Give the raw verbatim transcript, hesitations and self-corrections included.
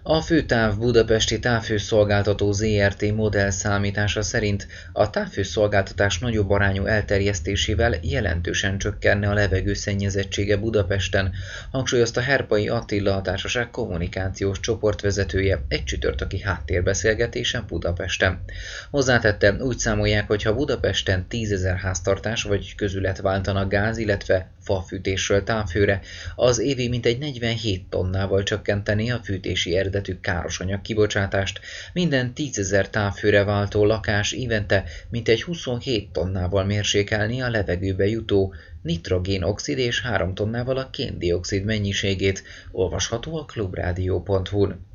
A Főtáv Budapesti Távhőszolgáltató zé er té modellszámítása szerint a távhőszolgáltatás nagyobb arányú elterjesztésével jelentősen csökkenne a levegő szennyezettsége Budapesten, hangsúlyozta Herpai Attila, a társaság kommunikációs csoportvezetője egy csütörtöki háttérbeszélgetésen Budapesten. Hozzátette, úgy számolják, hogy ha Budapesten tízezer háztartás vagy közület váltana gáz, illetve fafűtésről távhőre, az évi mintegy negyvenhét tonnával csökkenteni a fűtési eredetű károsanyag kibocsátást, minden tízezer távhőre váltó lakás évente mintegy huszonhét tonnával mérsékelni a levegőbe jutó nitrogén-oxid és három tonnával a kén-dioxid mennyiségét, olvasható a klubrádió pont hu-n.